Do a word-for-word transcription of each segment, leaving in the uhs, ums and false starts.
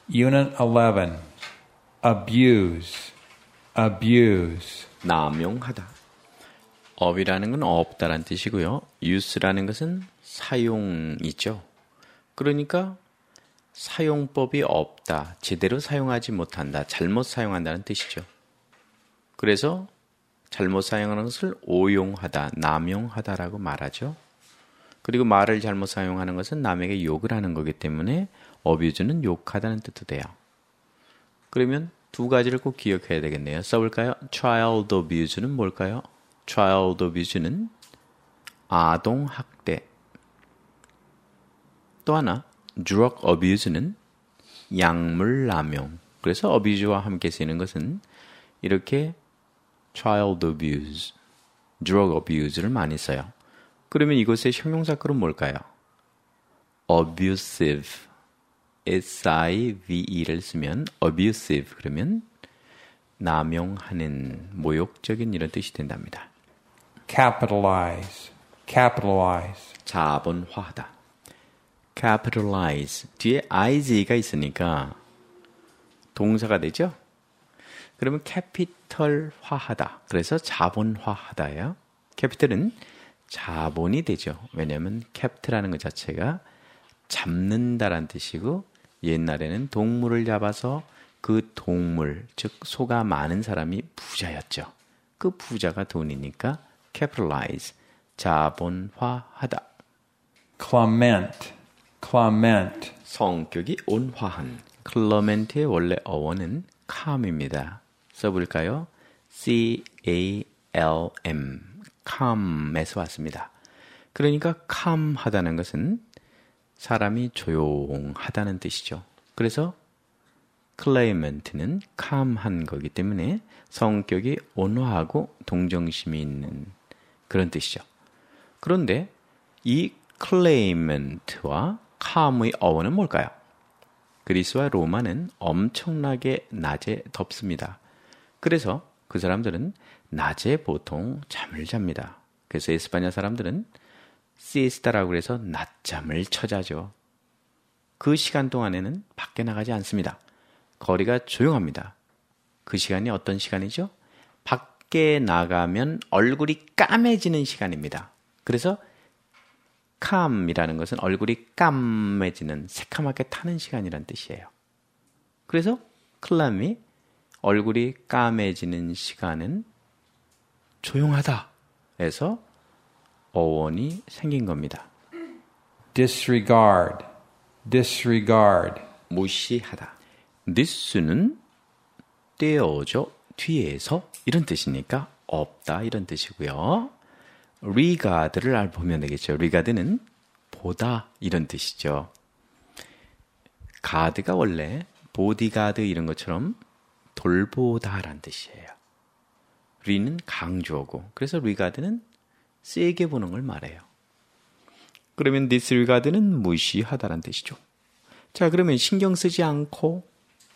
Unit eleven. Abuse, abuse. 남용하다. 업이라는 건 없다라는 뜻이고요. use라는 것은 사용이죠. 그러니까 사용법이 없다, 제대로 사용하지 못한다, 잘못 사용한다는 뜻이죠. 그래서 잘못 사용하는 것을 오용하다, 남용하다라고 말하죠. 그리고 말을 잘못 사용하는 것은 남에게 욕을 하는 거기 때문에 abuse는 욕하다는 뜻도 돼요. 그러면 두 가지를 꼭 기억해야 되겠네요. 써볼까요? child abuse는 뭘까요? child abuse는 아동학대. 또 하나 drug abuse는 약물남용. 그래서 abuse와 함께 쓰이는 것은 이렇게 child abuse, drug abuse를 많이 써요. 그러면 이곳의 형용사글은 뭘까요? abusive, 에스아이브이를 쓰면 abusive 그러면 남용하는, 모욕적인 이런 뜻이 된답니다. Capitalize, capitalize. 자본화하다. capitalize 뒤에 is가 있으니까 동사가 되죠? 그러면 캐피털화하다. 그래서 자본화하다예요. 캐피털은 자본이 되죠. 왜냐하면 capt라는 것 자체가 잡는다라는 뜻이고 옛날에는 동물을 잡아서 그 동물, 즉 소가 많은 사람이 부자였죠. 그 부자가 돈이니까 capitalize, 자본화하다. Clement, clement. 성격이 온화한. clement의 원래 어원은 calm입니다. 써볼까요? C A L M, calm에서 왔습니다. 그러니까 calm하다는 것은 사람이 조용하다는 뜻이죠. 그래서 clement는 calm한 거기 때문에 성격이 온화하고 동정심이 있는 그런 뜻이죠. 그런데 이 clement와 calm의 어원은 뭘까요? 그리스와 로마는 엄청나게 낮에 덥습니다. 그래서 그 사람들은 낮에 보통 잠을 잡니다. 그래서 에스파냐 사람들은 시에스타라고 해서 낮잠을 쳐자죠. 그 시간 동안에는 밖에 나가지 않습니다. 거리가 조용합니다. 그 시간이 어떤 시간이죠? 밖에 나가면 얼굴이 까매지는 시간입니다. 그래서 calm이라는 것은 얼굴이 까매지는, 새카맣게 타는 시간이란 뜻이에요. 그래서 클람이 얼굴이 까매지는 시간은 조용하다 해서 어원이 생긴 겁니다. Disregard, disregard. 무시하다. this는 떼어져, 뒤에서 이런 뜻이니까 없다 이런 뜻이고요. regard를 알보면 되겠죠. regard는 보다 이런 뜻이죠. 가드가 원래 보디가드 이런 것처럼 돌보다라는 뜻이에요. re는 강조어고, 그래서 regard는 세게 보는 걸 말해요. 그러면 disregard는 무시하다라는 뜻이죠. 자, 그러면 신경 쓰지 않고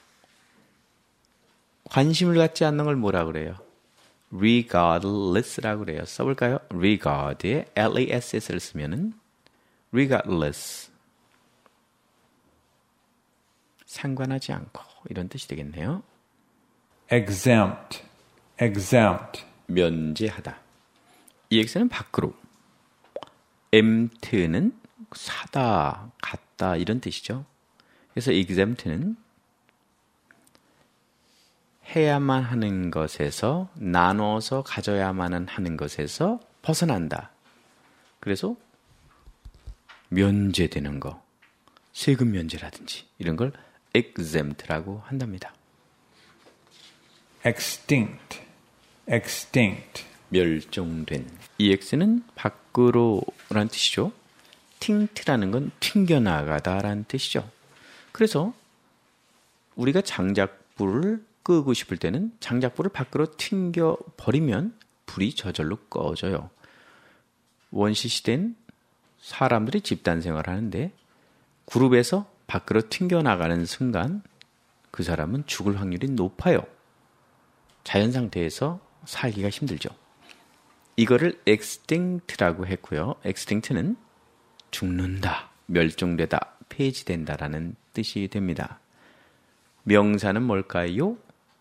관심을 갖지 않는 걸 뭐라 그래요? regardless라고 그래요. 써볼까요? regard에 less를 쓰면은 regardless, 상관하지 않고 이런 뜻이 되겠네요. Exempt, exempt. 면제하다. ex는 밖으로, empt는 사다, 갖다 이런 뜻이죠. 그래서 exempt는 해야만 하는 것에서, 나눠서 가져야만 하는 것에서 벗어난다. 그래서 면제되는 거, 세금 면제라든지 이런 걸 exempt라고 한답니다. Extinct, extinct. 멸종된. ex는 밖으로라는 뜻이죠. tinct라는 건 튕겨나가다라는 뜻이죠. 그래서 우리가 장작불을 끄고 싶을 때는 장작불을 밖으로 튕겨버리면 불이 저절로 꺼져요. 원시 시대는 사람들이 집단 생활을 하는데 그룹에서 밖으로 튕겨나가는 순간 그 사람은 죽을 확률이 높아요. 자연 상태에서 살기가 힘들죠. 이거를 extinct라고 했고요. extinct는 죽는다, 멸종되다, 폐지된다라는 뜻이 됩니다. 명사는 뭘까요?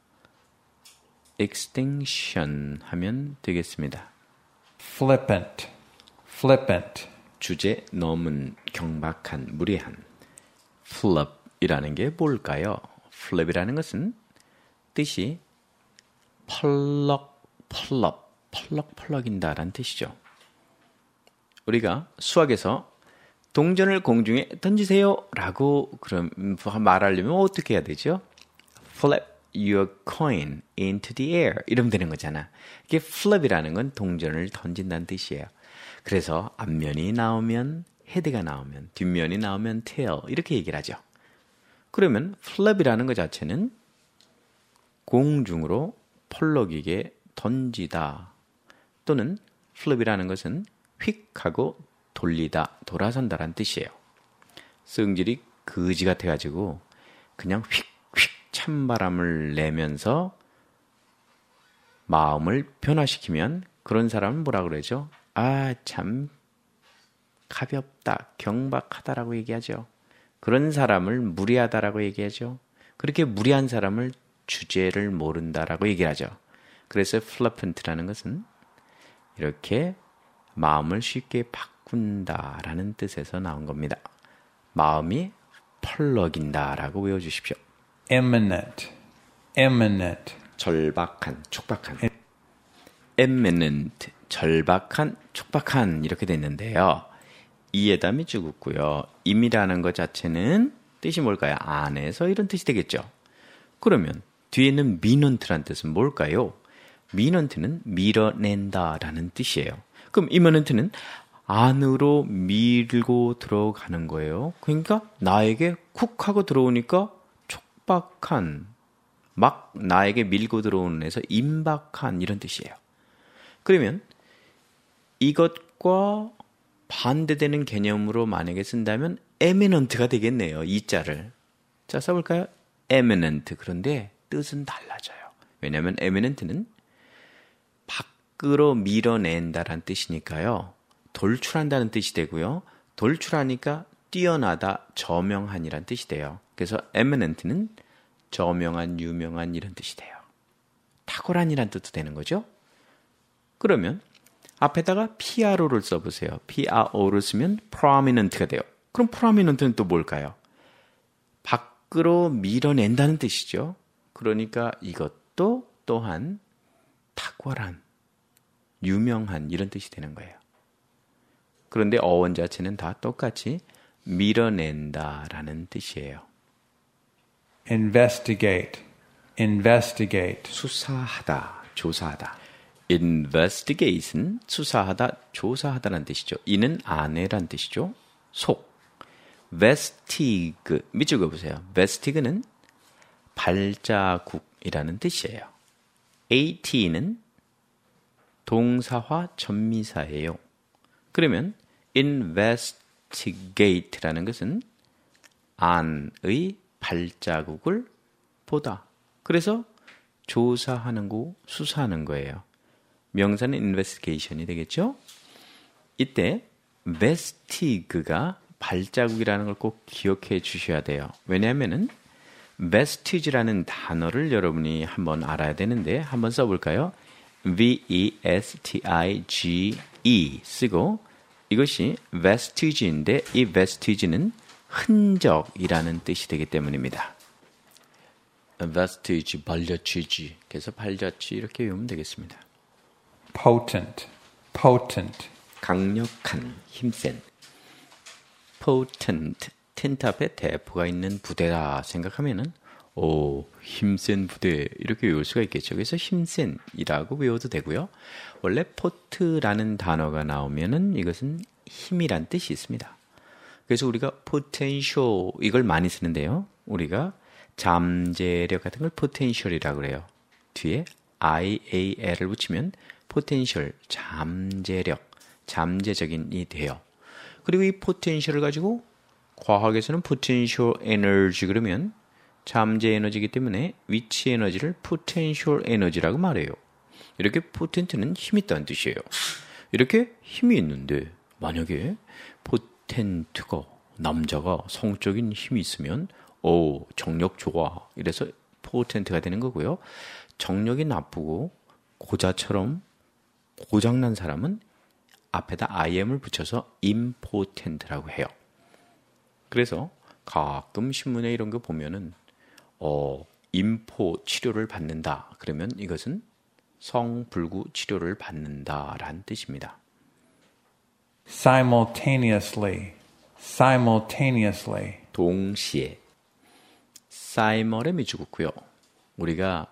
extinction 하면 되겠습니다. flippant, flippant, 주제 넘은, 경박한, 무례한. flip이라는 게 뭘까요? flip이라는 것은 뜻이 펄럭, 펄럭, 펄럭펄럭인다라는 뜻이죠. 우리가 수학에서 동전을 공중에 던지세요 라고 그럼 말하려면 어떻게 해야 되죠? flip your coin into the air 이러면 되는 거잖아. 이게 flip이라는 건 동전을 던진다는 뜻이에요. 그래서 앞면이 나오면 헤드가 나오면 뒷면이 나오면 tail 이렇게 얘기를 하죠. 그러면 flip이라는 것 자체는 공중으로 펄럭이게 던지다 또는 flip이라는 것은 휙 하고 돌리다, 돌아선다라는 뜻이에요. 성질이 거지 같아가지고 그냥 휙휙 찬바람을 내면서 마음을 변화시키면 그런 사람은 뭐라 그러죠? 아, 참 가볍다, 경박하다라고 얘기하죠. 그런 사람을 무리하다라고 얘기하죠. 그렇게 무리한 사람을 주제를 모른다라고 얘기하죠. 그래서 flippant라는 것은 이렇게 마음을 쉽게 바꾼다라는 뜻에서 나온 겁니다. 마음이 펄럭인다라고 외워주십시오. imminent, imminent, 절박한, 촉박한. imminent, 절박한, 촉박한 이렇게 됐는데요. 이 예담이 죽었고요. 임이라는 것 자체는 뜻이 뭘까요? 안에서 이런 뜻이 되겠죠. 그러면 뒤에 있는 민원트란 뜻은 뭘까요? 민원트는 밀어낸다라는 뜻이에요. 그럼 imminent는 안으로 밀고 들어가는 거예요. 그러니까 나에게 쿡 하고 들어오니까 촉박한, 막 나에게 밀고 들어오는 데서 임박한 이런 뜻이에요. 그러면 이것과 반대되는 개념으로 만약에 쓴다면 eminent가 되겠네요. 이 자를. 자, 써볼까요? eminent. 그런데 뜻은 달라져요. 왜냐하면 eminent는 밖으로 밀어낸다라는 뜻이니까요. 돌출한다는 뜻이 되고요. 돌출하니까 뛰어나다, 저명한이란 뜻이 돼요. 그래서 eminent는 저명한, 유명한 이런 뜻이 돼요. 탁월한이란 뜻도 되는 거죠. 그러면 앞에다가 피아르오를 써보세요. 피아르오를 쓰면 prominent가 돼요. 그럼 prominent는 또 뭘까요? 밖으로 밀어낸다는 뜻이죠. 그러니까 이것도 또한 탁월한, 유명한 이런 뜻이 되는 거예요. 그런데 어원 자체는 다 똑같이 밀어낸다라는 뜻이에요. investigate, investigate, 수사하다, 조사하다. investigate는 수사하다, 조사하다라는 뜻이죠. 이는 안에란 뜻이죠. 속. vestige, 밑줄 그어보세요. vestige는 발자국이라는 뜻이에요. at는 동사화 전미사예요. 그러면 investigate라는 것은 안의 발자국을 보다. 그래서 조사하는 거, 수사하는 거예요. 명사는 investigation이 되겠죠? 이때 vestige가 발자국이라는 걸 꼭 기억해 주셔야 돼요. 왜냐하면은 vestige라는 단어를 여러분이 한번 알아야 되는데 한번 써볼까요? V-E-S-T-I-G-E 쓰고 이것이 vestige인데 이 vestige는 흔적이라는 뜻이 되기 때문입니다. vestige, 발자취지. 그래서 발자취 이렇게 외우면 되겠습니다. potent, potent, 강력한, 힘센. potent, 텐트 앞에 대포가 있는 부대다 생각하면은 오, 힘센 부대 이렇게 외울 수가 있겠죠. 그래서 힘센이라고 외워도 되고요. 원래 포트라는 단어가 나오면은 이것은 힘이란 뜻이 있습니다. 그래서 우리가 potential 이걸 많이 쓰는데요. 우리가 잠재력 같은 걸 potential이라고 그래요. 뒤에 ial을 붙이면 potential, 잠재력, 잠재적인이 돼요. 그리고 이 potential을 가지고 과학에서는 potential energy 그러면 잠재 에너지이기 때문에 위치 에너지를 potential energy라고 말해요. 이렇게 potent는 힘이 있다는 뜻이에요. 이렇게 힘이 있는데 만약에 potent가 남자가 성적인 힘이 있으면 오, 정력 좋아. 이래서 potent가 되는 거고요. 정력이 나쁘고 고자처럼 고장난 사람은 앞에다 im을 붙여서 impotent라고 해요. 그래서 가끔 신문에 이런 거 보면은 어, 임포 치료를 받는다. 그러면 이것은 성불구 치료를 받는다라는 뜻입니다. simultaneously, simultaneously. 동시에 사이멀에 미주고요. 우리가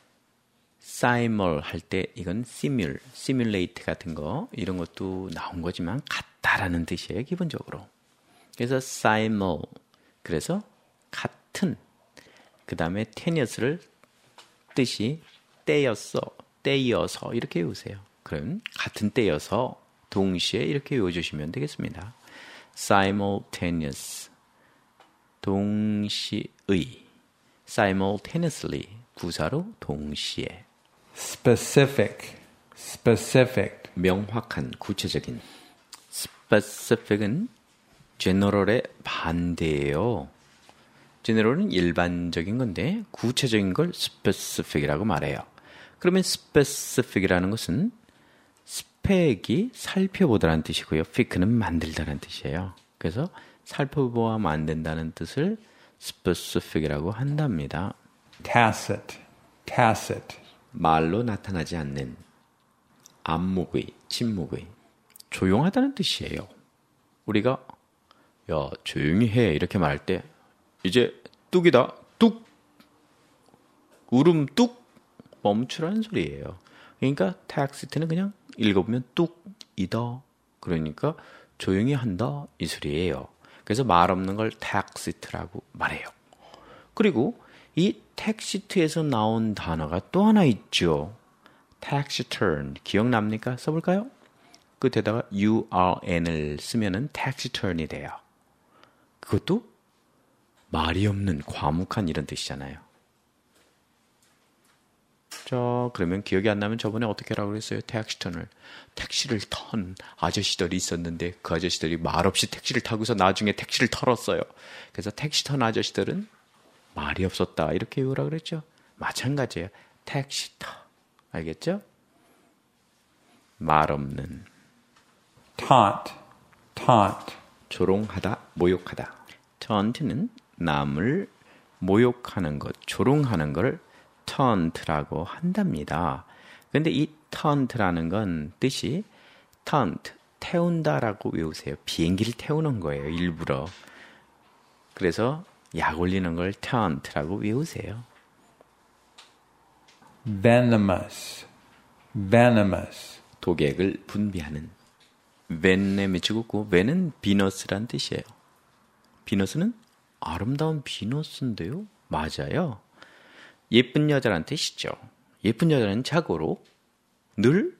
사이멀 할 때 이건 시뮬, 시뮬레이트 같은 거 이런 것도 나온 거지만 같다라는 뜻이에요. 기본적으로. 그래서 사이멀 그래서 같은 그 다음에 테니어스를 뜻이 떼였어, 떼이어서 이렇게 외우세요. 그럼 같은 때여서 동시에 이렇게 외워주시면 되겠습니다. simultaneous 동시의 simultaneously 부사로 동시에 specific, specific. 명확한 구체적인 specific은 general의 반대예요. general은 일반적인 건데 구체적인 걸 specific이라고 말해요. 그러면 specific이라는 것은 spec이 살펴보다라는 뜻이고요. fic는 만들다라는 뜻이에요. 그래서 살펴보아 만든다는 뜻을 specific이라고 한답니다. tacit, tacit. 말로 나타나지 않는 암묵의, 침묵의 조용하다는 뜻이에요. 우리가 야 조용히 해 이렇게 말할 때 이제 뚝이다 뚝 울음 뚝 멈추라는 소리예요. 그러니까 텍스트는 그냥 읽어보면 뚝이다. 그러니까 조용히 한다 이 소리예요. 그래서 말 없는 걸 텍스트라고 말해요. 그리고 이 텍스트에서 나온 단어가 또 하나 있죠. taciturn 기억납니까? 써볼까요? 끝에다가 urn을 쓰면은 taciturn이 돼요. 그것도 말이 없는 과묵한 이런 뜻이잖아요. 자, 그러면 기억이 안 나면 저번에 어떻게 하라고 그랬어요? 택시턴을. 택시를 턴 아저씨들이 있었는데 그 아저씨들이 말없이 택시를 타고서 나중에 택시를 털었어요. 그래서 택시 턴 아저씨들은 말이 없었다. 이렇게 외우라 그랬죠? 마찬가지예요. 택시터. 알겠죠? 말 없는. taunt, taunt. 조롱하다, 모욕하다. taunt는 남을 모욕하는 것, 조롱하는 걸 taunt라고 한답니다. 근데 이 taunt라는 건 뜻이 taunt, 태운다라고 외우세요. 비행기를 태우는 거예요, 일부러. 그래서 약 올리는 걸 taunt라고 외우세요. venomous, venomous. 독액을 분비하는. ven에 미치고 ven은 비너스란 뜻이에요. 비너스는 아름다운 비너스인데요. 맞아요. 예쁜 여자란 뜻이죠. 예쁜 여자는 자고로 늘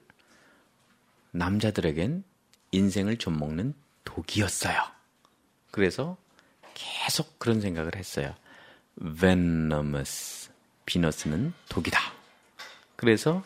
남자들에겐 인생을 좀먹는 독이었어요. 그래서 계속 그런 생각을 했어요. venomous, 비너스는 독이다. 그래서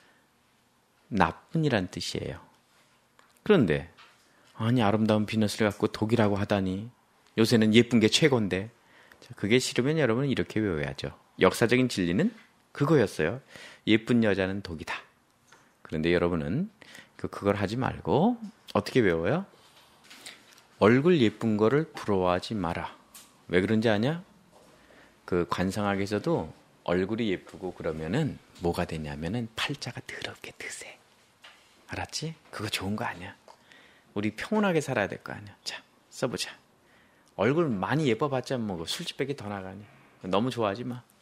나쁜이란 뜻이에요. 그런데 아니 아름다운 비너스를 갖고 독이라고 하다니 요새는 예쁜 게 최고인데 그게 싫으면 여러분은 이렇게 외워야죠. 역사적인 진리는 그거였어요. 예쁜 여자는 독이다. 그런데 여러분은 그, 그걸 하지 말고 어떻게 외워요? 얼굴 예쁜 거를 부러워하지 마라. 왜 그런지 아냐? 그 관상학에서도 얼굴이 예쁘고 그러면은 뭐가 되냐면은 팔자가 더럽게 드세. 알았지? 그거 좋은 거 아니야. 우리 평온하게 살아야 될 거 아니야. 자, 써보자. 얼굴 많이 예뻐봤자 뭐 술집밖에 더 나가니. 너무 좋아하지 마.